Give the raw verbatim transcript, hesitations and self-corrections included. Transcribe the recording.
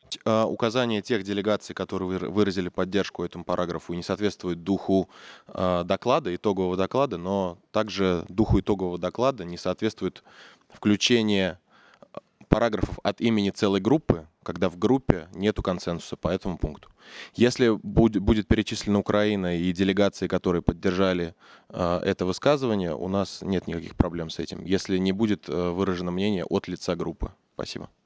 А, Указание тех делегаций, которые выра- выразили поддержку этому параграфу, не соответствует духу а, доклада, итогового доклада, но также духу итогового доклада не соответствует включение параграфов от имени целой группы, когда в группе нету консенсуса по этому пункту. Если буд- будет перечислена Украина и делегации, которые поддержали а, это высказывание, у нас нет никаких проблем с этим, если не будет э, выражено мнение от лица группы. Спасибо.